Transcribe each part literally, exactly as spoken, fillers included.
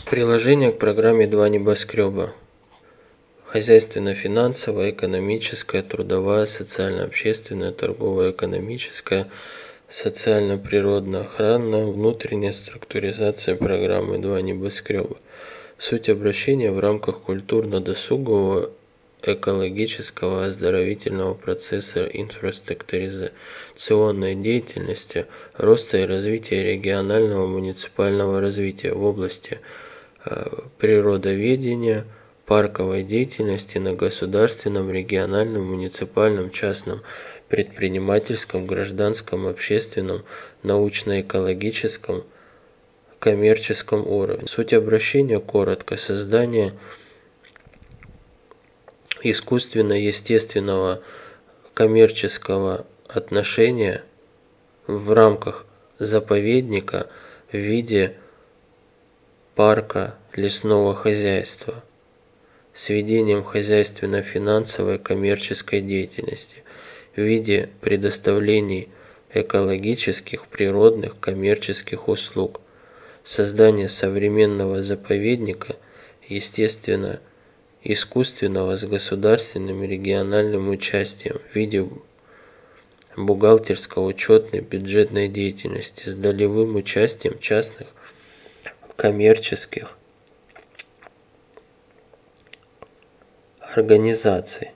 Приложение к программе «Два небоскреба». Хозяйственно-финансовая, экономическая, трудовая, социально-общественная, торгово-экономическая, социально-природно-охранная, внутренняя структуризация программы «Два небоскреба». Суть обращения в рамках культурно-досугового, экологического, оздоровительного процесса инфраструктуризационной деятельности, роста и развития регионального муниципального развития в области природоведения, парковой деятельности на государственном, региональном, муниципальном, частном, предпринимательском, гражданском, общественном, научно-экологическом, коммерческом уровне. Суть обращения коротко: создание искусственно-естественного коммерческого отношения в рамках заповедника в виде парка лесного хозяйства с ведением хозяйственно-финансовой коммерческой деятельности в виде предоставлений экологических, природных, коммерческих услуг, создание современного заповедника, естественно, искусственного с государственным и региональным участием в виде бухгалтерско-учетной бюджетной деятельности с долевым участием частных коммерческих организаций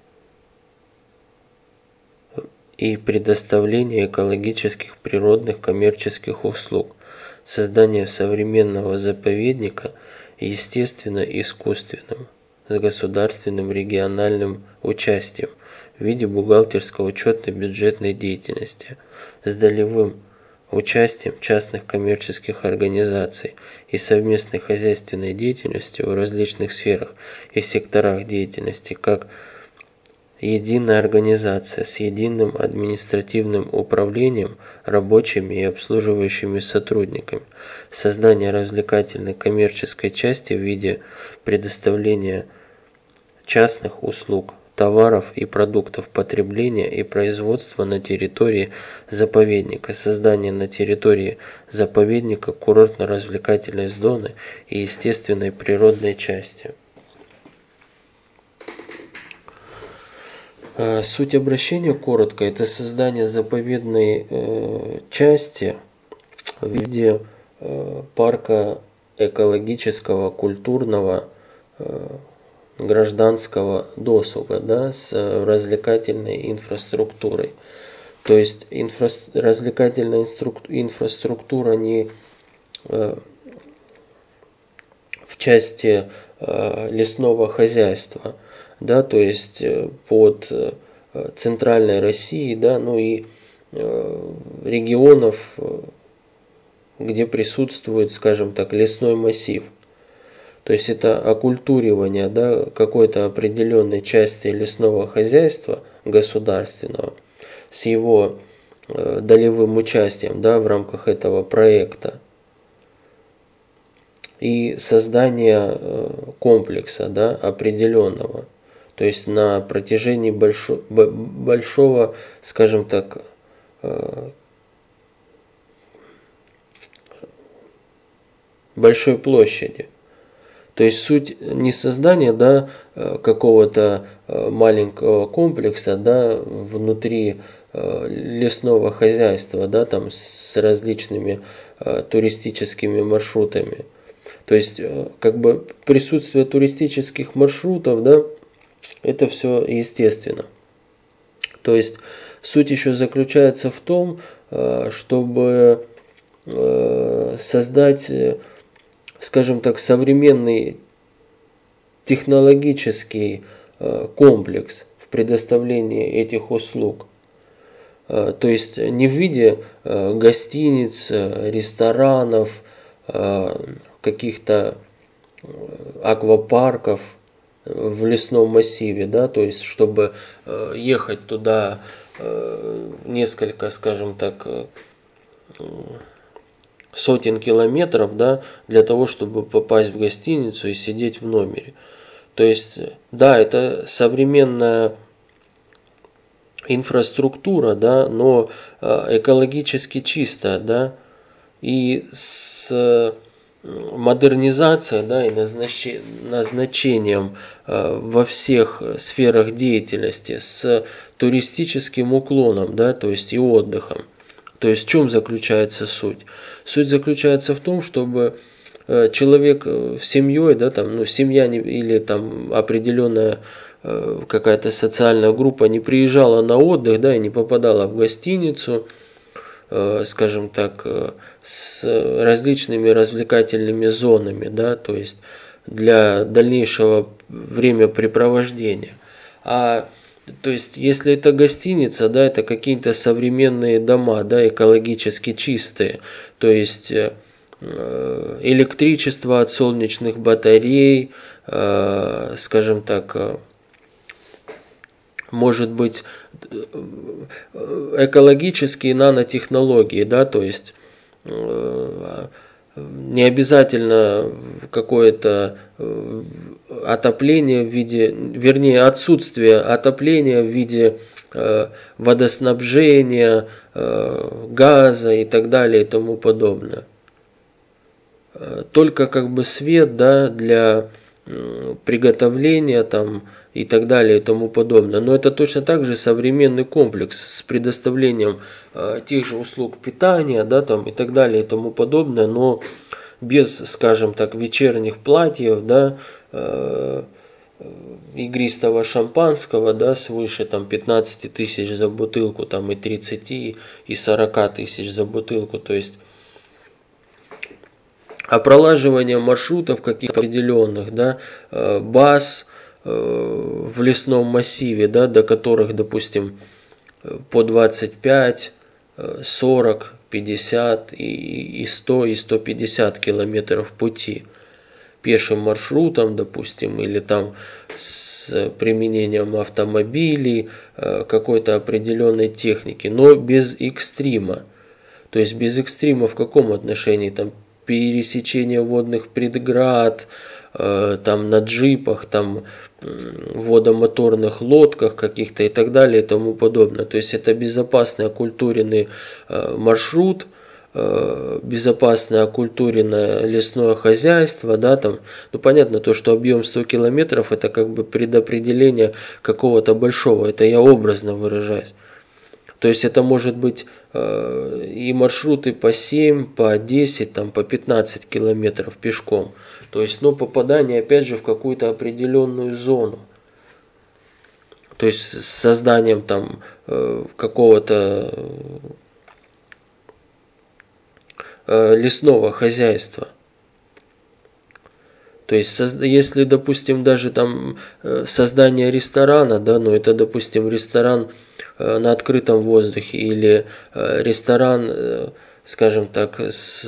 и предоставление экологических, природных, коммерческих услуг, создание современного заповедника естественно-искусственным с государственным региональным участием в виде бухгалтерско-учетной бюджетной деятельности с долевым участием частных коммерческих организаций и совместной хозяйственной деятельности в различных сферах и секторах деятельности, как единая организация с единым административным управлением, рабочими и обслуживающими сотрудниками, создание развлекательной коммерческой части в виде предоставления частных услуг, товаров и продуктов потребления и производства на территории заповедника, создание на территории заповедника курортно-развлекательной зоны и естественной природной части. Суть обращения коротко: это создание заповедной э, части в виде э, парка экологического, культурного, э, гражданского досуга, да, с развлекательной инфраструктурой. То есть инфра... развлекательная инфраструктура не э, в части э, лесного хозяйства, да, то есть под э, центральной Россией, да, ну и э, регионов, где присутствует, скажем так, лесной массив. То есть это окультуривание, да, какой-то определенной части лесного хозяйства государственного с его э, долевым участием, да, в рамках этого проекта и создание э, комплекса, да, определенного. То есть на протяжении большого, большого, скажем так, э, большой площади. То есть суть не создания, да, какого-то маленького комплекса, да, внутри лесного хозяйства, да, там с различными туристическими маршрутами. То есть как бы присутствие туристических маршрутов, да, это все естественно. То есть суть еще заключается в том, чтобы создать, скажем так, современный технологический комплекс в предоставлении этих услуг. То есть не в виде гостиниц, ресторанов, каких-то аквапарков в лесном массиве, да, то есть чтобы ехать туда несколько, скажем так, сотен километров, да, для того, чтобы попасть в гостиницу и сидеть в номере. То есть, да, это современная инфраструктура, да, но экологически чистая, да, и с модернизация, да, и назначением, назначением во всех сферах деятельности с туристическим уклоном, да, то есть и отдыхом. То есть в чем заключается суть? Суть заключается в том, чтобы человек с семьей, да, там, ну, семья не, или там определенная какая-то социальная группа не приезжала на отдых, да, и не попадала в гостиницу, скажем так, с различными развлекательными зонами, да, то есть для дальнейшего времяпрепровождения. А то есть, если это гостиница, да, это какие-то современные дома, да, экологически чистые, то есть электричество от солнечных батарей, скажем так, может быть экологические нанотехнологии, да, то есть не обязательно какое-то отопление в виде, вернее, отсутствие отопления в виде водоснабжения, газа и так далее и тому подобное. Только как бы свет, да, для приготовления там и так далее и тому подобное. Но это точно так же современный комплекс с предоставлением э, тех же услуг питания, да, там и так далее и тому подобное, но без, скажем так, вечерних платьев, да, э, игристого шампанского, да, свыше там пятнадцати тысяч за бутылку, там и тридцати, и сорока тысяч за бутылку, то есть а пролаживание маршрутов каких-то определенных, да, баз в лесном массиве, да, до которых, допустим, по двадцать пять, сорок, пятьдесят и сто, и сто пятьдесят километров пути пешим маршрутом, допустим, или там с применением автомобилей, какой-то определенной техники, но без экстрима. То есть без экстрима в каком отношении? Там пересечение водных преград, там на джипах, там водомоторных лодках каких-то и так далее и тому подобное. То есть это безопасный окультуренный маршрут, безопасное окультуренное лесное хозяйство, да, там, ну понятно то, что объем сто километров это как бы предопределение какого-то большого, это я образно выражаюсь. То есть это может быть э, и маршруты по семь, по десять, там, по пятнадцать километров пешком. То есть, ну, попадание опять же в какую-то определенную зону. То есть с созданием там э, какого-то э, лесного хозяйства. То есть, если, допустим, даже там создание ресторана, да, ну это, допустим, ресторан на открытом воздухе или ресторан, скажем так, с,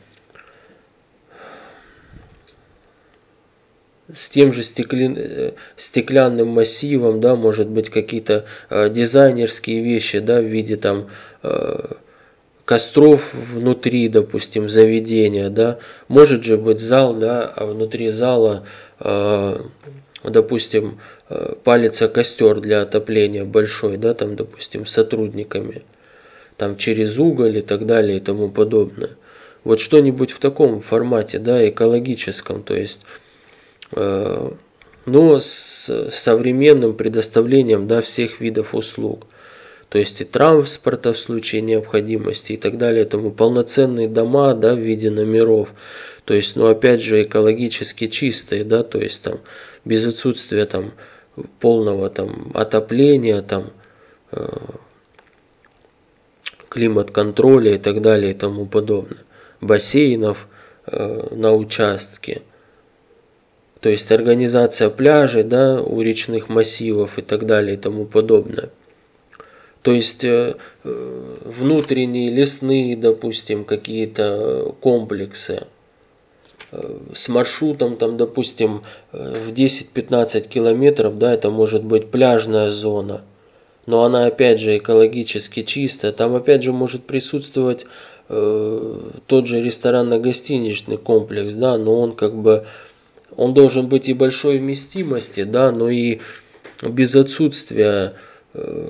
с тем же стеклян, стеклянным массивом, да, может быть, какие-то дизайнерские вещи, да, в виде там костров внутри, допустим, заведения, да, может же быть зал, да, а внутри зала, э, допустим, палится костер для отопления большой, да, там, допустим, с сотрудниками, там через уголь и так далее и тому подобное. Вот что-нибудь в таком формате, да, экологическом, то есть, э, но с современным предоставлением, да, всех видов услуг. То есть и транспорта в случае необходимости и так далее, тому полноценные дома, да, в виде номеров, то есть, ну опять же экологически чистые, да, то есть там без отсутствия там полного там отопления, там э, климат-контроля и так далее и тому подобное, бассейнов э, на участке. То есть организация пляжей, да, у речных массивов и так далее и тому подобное. То есть внутренние лесные, допустим, какие-то комплексы с маршрутом, там, допустим, в десять-пятнадцать километров, да, это может быть пляжная зона, но она опять же экологически чистая. Там опять же может присутствовать э, тот же ресторанно-гостиничный комплекс, да, но он как бы он должен быть и большой вместимости, да, но и без отсутствия э,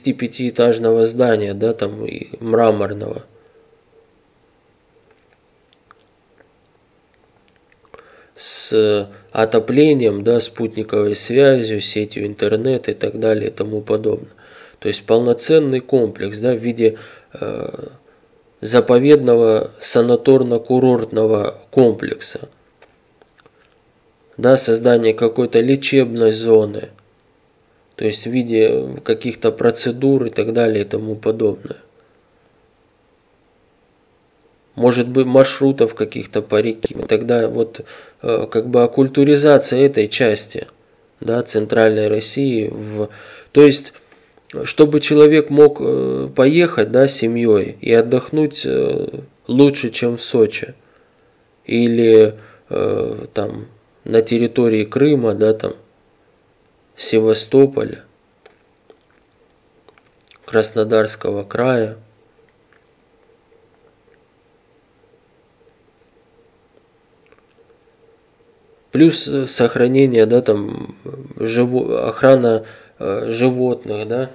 тридцатипятиэтажного здания, да, там и мраморного. с отоплением, да, спутниковой связью, сетью интернет и так далее и тому подобное. То есть полноценный комплекс, да, в виде э, заповедного санаторно-курортного комплекса, да, создание какой-то лечебной зоны, то есть в виде каких-то процедур и так далее и тому подобное. Может быть, маршрутов каких-то по реке. Тогда вот э, как бы оккультуризация этой части, да, центральной России. В, то есть, чтобы человек мог э, поехать, да, с семьей и отдохнуть э, лучше, чем в Сочи. Или э, там на территории Крыма, да, там, Севастополя, Краснодарского края. Плюс сохранение, да, там, живо, охрана э, животных, да,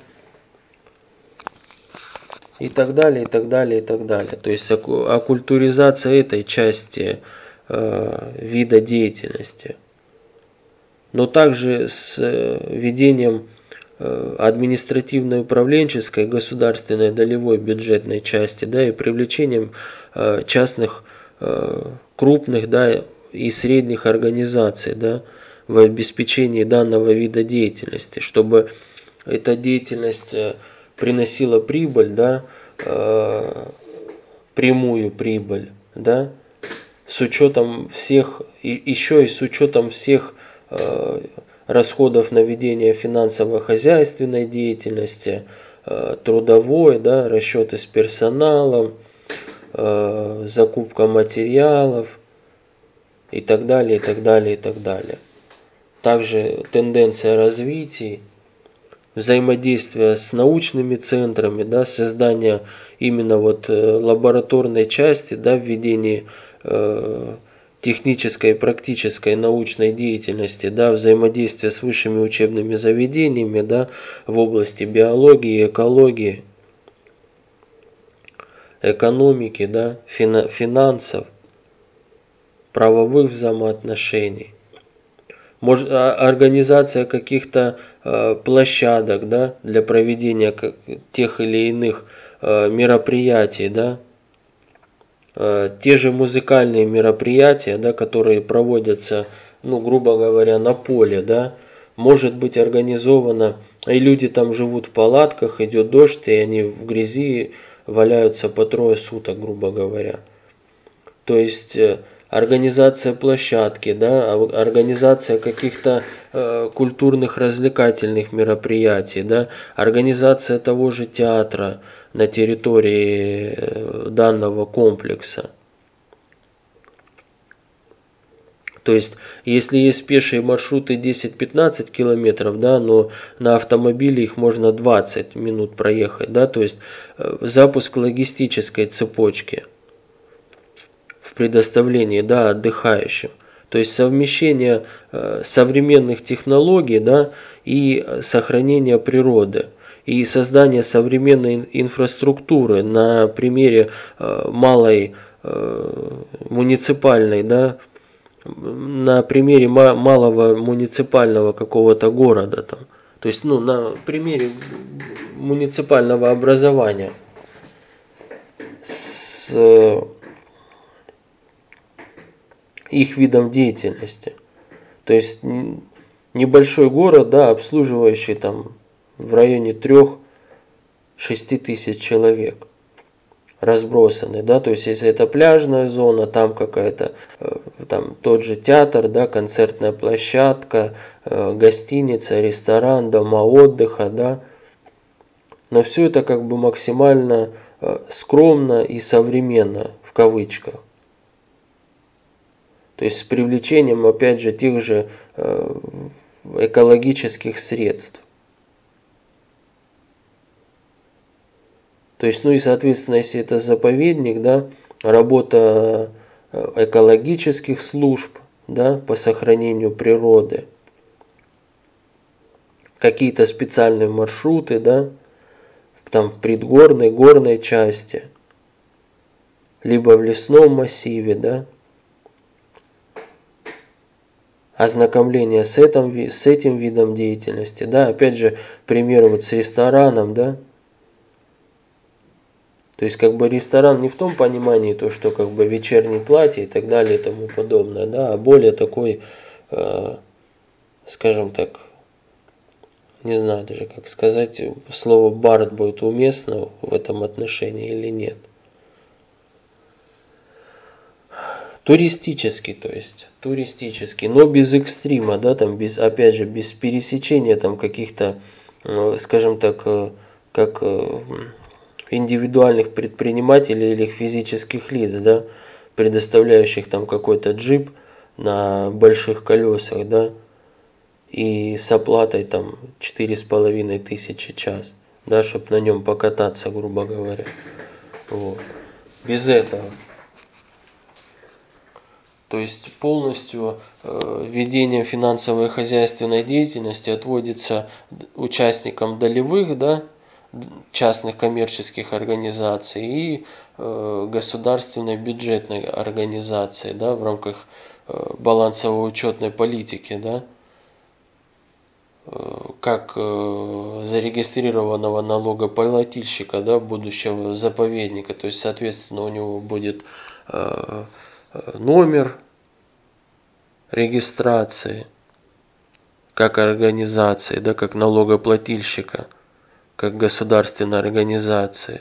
и так далее, и так далее, и так далее. То есть оккультуризация этой части э, вида деятельности. Но также с введением э, административно-управленческой государственной долевой бюджетной части, да, и привлечением э, частных э, крупных, да, и средних организаций, да, в обеспечении данного вида деятельности, чтобы эта деятельность приносила прибыль, да, э, прямую прибыль, да, с учетом всех, и еще и с учетом всех э, расходов на ведение финансово-хозяйственной деятельности, э, трудовой, да, расчеты с персоналом, э, закупка материалов и так далее, и так далее, и так далее. Также тенденция развития, взаимодействия с научными центрами, да, создание именно вот лабораторной части, да, введение э, технической и практической научной деятельности, да, взаимодействие с высшими учебными заведениями, да, в области биологии, экологии, экономики, да, финансов, правовых взаимоотношений. Может, организация каких-то э, площадок, да, для проведения как, тех или иных э, мероприятий, да, э, те же музыкальные мероприятия, да, которые проводятся, ну, грубо говоря, на поле, да, может быть организовано, и люди там живут в палатках, идет дождь, и они в грязи валяются по трое суток, грубо говоря. То есть э, организация площадки, да, организация каких-то э, культурных развлекательных мероприятий, да, организация того же театра на территории э, данного комплекса. То есть, если есть пешие маршруты десять-пятнадцать километров, да, но на автомобиле их можно двадцать минут проехать, да, то есть э, запуск логистической цепочки предоставлении, да, отдыхающим. То есть совмещение э, современных технологий, да, и сохранение природы. И создание современной инфраструктуры на примере э, малой э, муниципальной, да, на примере ма- малого муниципального какого-то города. Там. То есть, ну, на примере муниципального образования с их видом деятельности. То есть небольшой город, да, обслуживающий там в районе трёх-шести тысяч человек разбросаны, да, то есть если это пляжная зона, там какая-то, там тот же театр, да, концертная площадка, гостиница, ресторан, дома отдыха, да, но все это как бы максимально скромно и современно в кавычках. То есть с привлечением, опять же, тех же э, экологических средств. То есть, ну и соответственно, если это заповедник, да, работа экологических служб, да, по сохранению природы, какие-то специальные маршруты, да, там в предгорной, горной части, либо в лесном массиве, да. ознакомление с этим, с этим видом деятельности, да, опять же, пример вот с рестораном, да, то есть как бы ресторан не в том понимании, то, что как бы вечернее платье и так далее и тому подобное, да, а более такой, э, скажем так, не знаю даже как сказать, слово бар будет уместно в этом отношении или нет. Туристический, то есть, туристический, но без экстрима, да, там, без, опять же, без пересечения там каких-то, скажем так, как индивидуальных предпринимателей или физических лиц, да, предоставляющих там какой-то джип на больших колесах, да, и с оплатой там четыре с половиной тысячи час, да, чтобы на нем покататься, грубо говоря. Вот. Без этого. То есть полностью э, ведение финансовой и хозяйственной деятельности отводится участникам долевых, да, частных коммерческих организаций и э, государственной бюджетной организации, да, в рамках э, балансово-учетной политики, да, э, как э, зарегистрированного налогоплательщика, да, будущего заповедника. То есть, соответственно, у него будет э, номер регистрации как организации, да, как налогоплательщика, как государственной организации.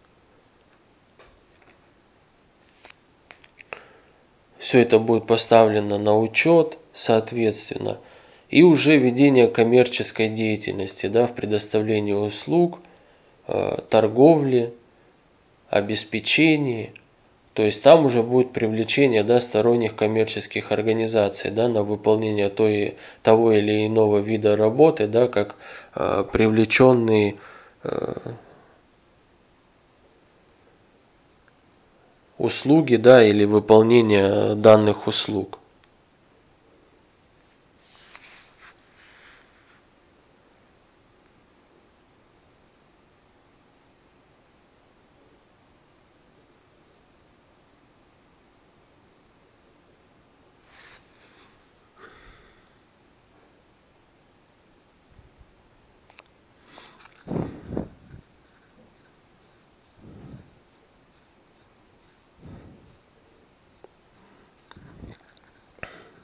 Все это будет поставлено на учет, соответственно, и уже ведение коммерческой деятельности, да, в предоставлении услуг, э, торговли, обеспечении. То есть там уже будет привлечение, да, сторонних коммерческих организаций, да, на выполнение той, того или иного вида работы, да, как э, привлеченные э, услуги, да, или выполнение данных услуг.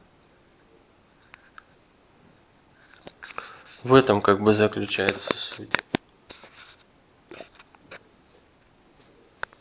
В этом как бы заключается суть.